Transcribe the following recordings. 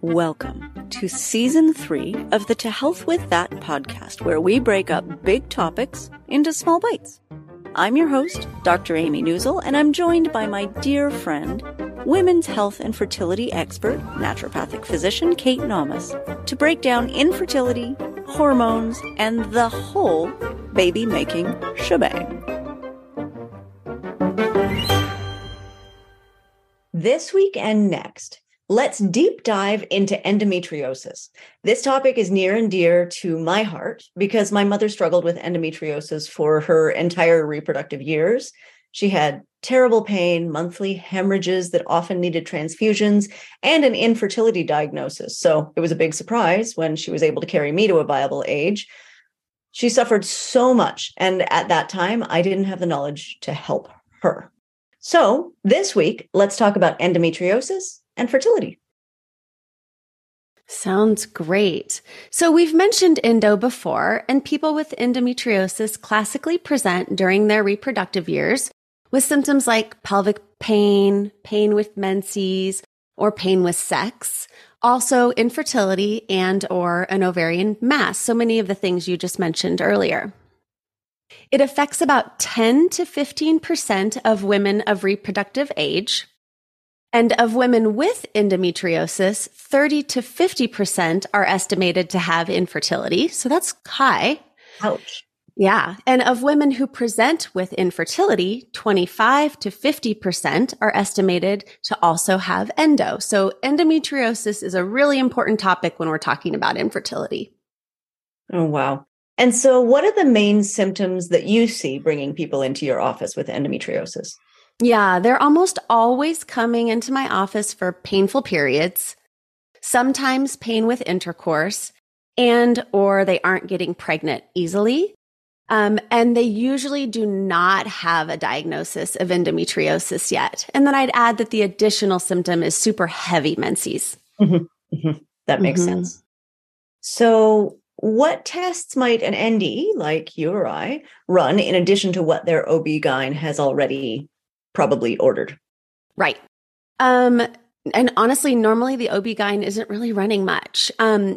Welcome to Season 3 of the To Health With That podcast, where we break up big topics into small bites. I'm your host, Dr. Amy Newsel, and I'm joined by my dear friend, women's health and fertility expert, naturopathic physician Kate Namas, to break down infertility, hormones, and the whole baby-making shebang. This week and next, let's deep dive into endometriosis. This topic is near and dear to my heart because my mother struggled with endometriosis for her entire reproductive years. She had terrible pain, monthly hemorrhages that often needed transfusions, and an infertility diagnosis. So it was a big surprise when she was able to carry me to a viable age. She suffered so much, and at that time, I didn't have the knowledge to help her. So this week, let's talk about endometriosis and fertility. Sounds great. So we've mentioned endo before, and people with endometriosis classically present during their reproductive years with symptoms like pelvic pain, pain with menses, or pain with sex, also infertility and or an ovarian mass. So many of the things you just mentioned earlier. It affects about 10 to 15% of women of reproductive age. And of women with endometriosis, 30 to 50% are estimated to have infertility. So that's high. Ouch. Yeah. And of women who present with infertility, 25 to 50% are estimated to also have endo. So endometriosis is a really important topic when we're talking about infertility. Oh, wow. And so what are the main symptoms that you see bringing people into your office with endometriosis? Yeah, they're almost always coming into my office for painful periods, sometimes pain with intercourse, and or they aren't getting pregnant easily. And they usually do not have a diagnosis of endometriosis yet. And then I'd add that the additional symptom is super heavy menses. Mm-hmm. Mm-hmm. That makes sense. So what tests might an ND, like you or I, run in addition to what their OB-GYN has already probably ordered? Right. And honestly, normally the OB-GYN isn't really running much.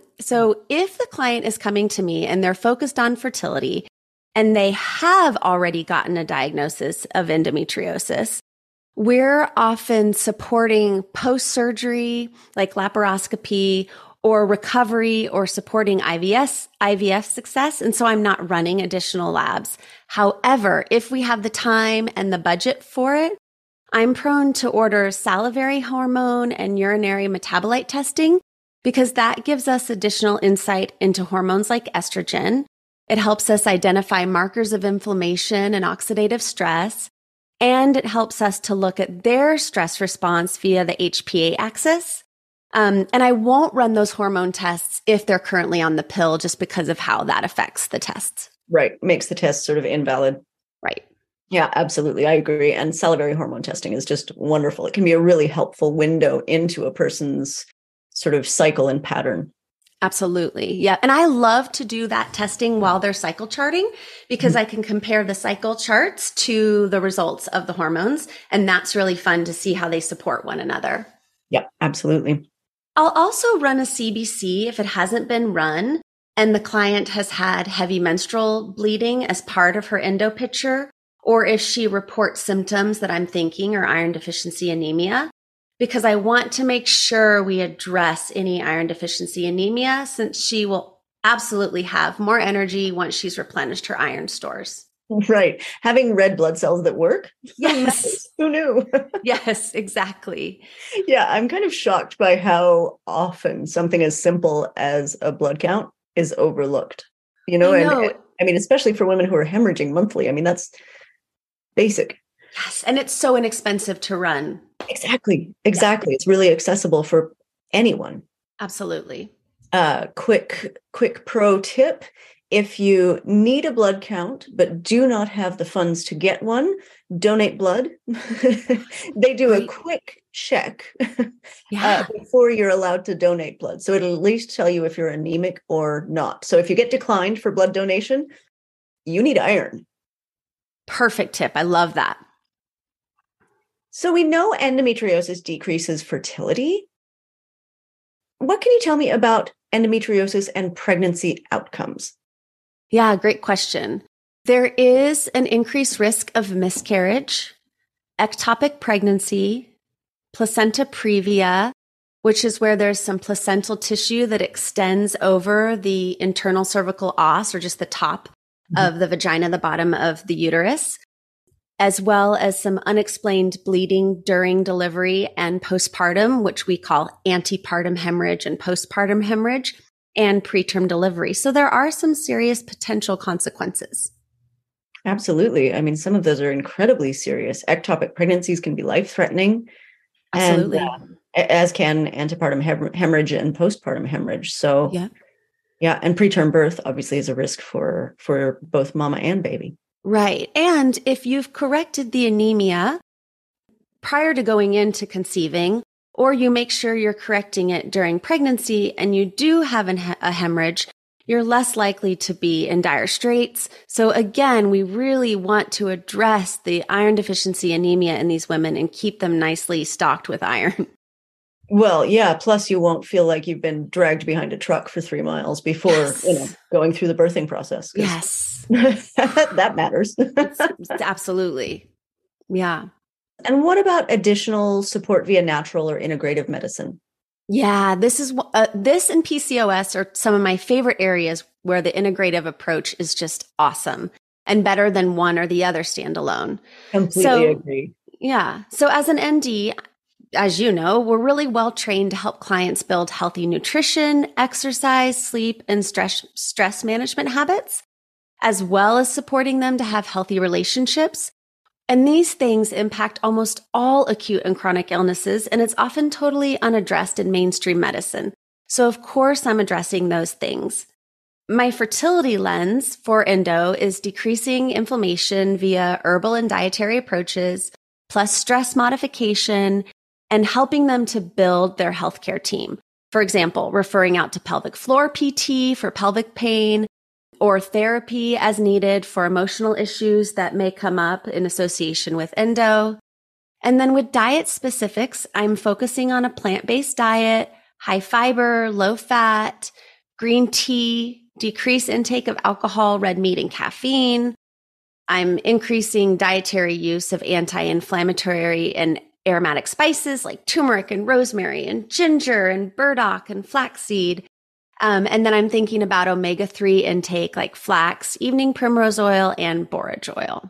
So if the client is coming to me and they're focused on fertility and they have already gotten a diagnosis of endometriosis, we're often supporting post-surgery, like laparoscopy, or recovery, or supporting IVF success. And so I'm not running additional labs. However, if we have the time and the budget for it, I'm prone to order salivary hormone and urinary metabolite testing because that gives us additional insight into hormones like estrogen. It helps us identify markers of inflammation and oxidative stress, and it helps us to look at their stress response via the HPA axis. And I won't run those hormone tests if they're currently on the pill just because of how that affects the tests. Right. Makes the test sort of invalid. Right. Yeah, absolutely. I agree. And salivary hormone testing is just wonderful. It can be a really helpful window into a person's sort of cycle and pattern. Absolutely. Yeah. And I love to do that testing while they're cycle charting because I can compare the cycle charts to the results of the hormones. And that's really fun to see how they support one another. Yeah, absolutely. I'll also run a CBC if it hasn't been run and the client has had heavy menstrual bleeding as part of her endo picture, or if she reports symptoms that I'm thinking are iron deficiency anemia, because I want to make sure we address any iron deficiency anemia since she will absolutely have more energy once she's replenished her iron stores. Right. Having red blood cells that work. Yes. Who knew? Yes, exactly. Yeah, I'm kind of shocked by how often something as simple as a blood count is overlooked. You know, and I mean, especially for women who are hemorrhaging monthly. I mean, that's basic. Yes. And it's so inexpensive to run. Exactly. Exactly. Yeah. It's really accessible for anyone. Absolutely. Quick pro tip. If you need a blood count, but do not have the funds to get one, donate blood. They do a quick check before you're allowed to donate blood. So it'll at least tell you if you're anemic or not. So if you get declined for blood donation, you need iron. Perfect tip. I love that. So we know endometriosis decreases fertility. what can you tell me about endometriosis and pregnancy outcomes? Yeah, great question. There is an increased risk of miscarriage, ectopic pregnancy, placenta previa, which is where there's some placental tissue that extends over the internal cervical os, or just the top of the vagina, the bottom of the uterus, as well as some unexplained bleeding during delivery and postpartum, which we call antepartum hemorrhage and postpartum hemorrhage, and preterm delivery. So there are some serious potential consequences. Absolutely. I mean, some of those are incredibly serious. Ectopic pregnancies can be life-threatening. Absolutely. And as can antepartum hemorrhage and postpartum hemorrhage. So, yeah. And preterm birth obviously is a risk for both mama and baby. Right. And if you've corrected the anemia prior to going into conceiving, or you make sure you're correcting it during pregnancy and you do have a hemorrhage, you're less likely to be in dire straits. So again, we really want to address the iron deficiency anemia in these women and keep them nicely stocked with iron. Well, yeah. Plus, you won't feel like you've been dragged behind a truck for 3 miles before, going through the birthing process. Yes. That matters. Absolutely. Yeah. And what about additional support via natural or integrative medicine? Yeah, this and PCOS are some of my favorite areas where the integrative approach is just awesome and better than one or the other standalone. Completely agree. Yeah. So as an ND, as you know, we're really well trained to help clients build healthy nutrition, exercise, sleep, and stress management habits, as well as supporting them to have healthy relationships. And these things impact almost all acute and chronic illnesses, and it's often totally unaddressed in mainstream medicine. So of course, I'm addressing those things. My fertility lens for endo is decreasing inflammation via herbal and dietary approaches, plus stress modification, and helping them to build their healthcare team. For example, referring out to pelvic floor PT for pelvic pain, or therapy as needed for emotional issues that may come up in association with endo. And then with diet specifics, I'm focusing on a plant-based diet, high fiber, low fat, green tea, decrease intake of alcohol, red meat, and caffeine. I'm increasing dietary use of anti-inflammatory and aromatic spices like turmeric and rosemary and ginger and burdock and flaxseed. And then I'm thinking about omega-3 intake like flax, evening primrose oil, and borage oil.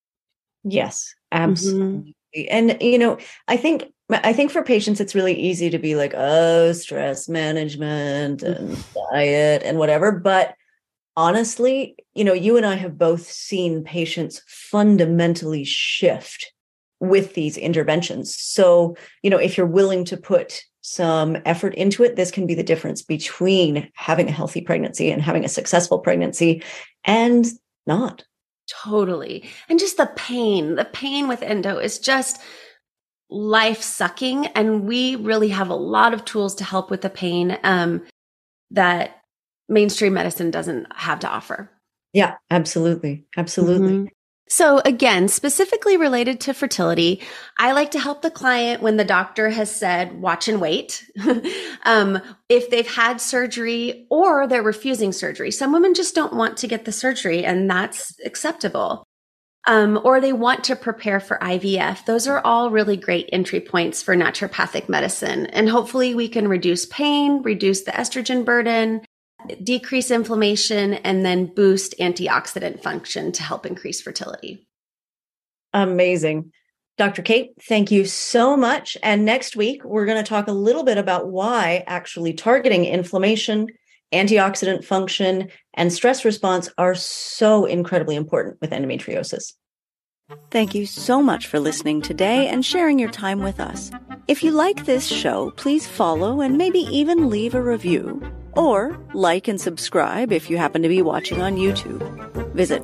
Yes, absolutely. Mm-hmm. And, I think for patients, it's really easy to be like, oh, stress management and diet and whatever. But honestly, you and I have both seen patients fundamentally shift with these interventions. So, if you're willing to put some effort into it, this can be the difference between having a healthy pregnancy and having a successful pregnancy and not. Totally. And just the pain with endo is just life sucking. And we really have a lot of tools to help with the pain that mainstream medicine doesn't have to offer. Yeah, absolutely. Absolutely. Mm-hmm. So again, specifically related to fertility, I like to help the client when the doctor has said, watch and wait. If they've had surgery or they're refusing surgery. Some women just don't want to get the surgery, and that's acceptable. Or they want to prepare for IVF. Those are all really great entry points for naturopathic medicine. And hopefully we can reduce pain, reduce the estrogen burden, decrease inflammation, and then boost antioxidant function to help increase fertility. Amazing. Dr. Kate, thank you so much. And next week, we're going to talk a little bit about why actually targeting inflammation, antioxidant function, and stress response are so incredibly important with endometriosis. Thank you so much for listening today and sharing your time with us. If you like this show, please follow and maybe even leave a review. Or like and subscribe if you happen to be watching on YouTube. Visit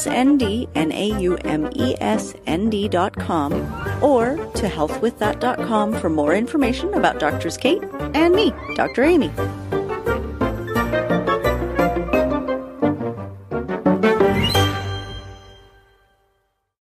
naumesnd.com or to healthwiththat.com for more information about Drs. Kate and me, Dr. Amy.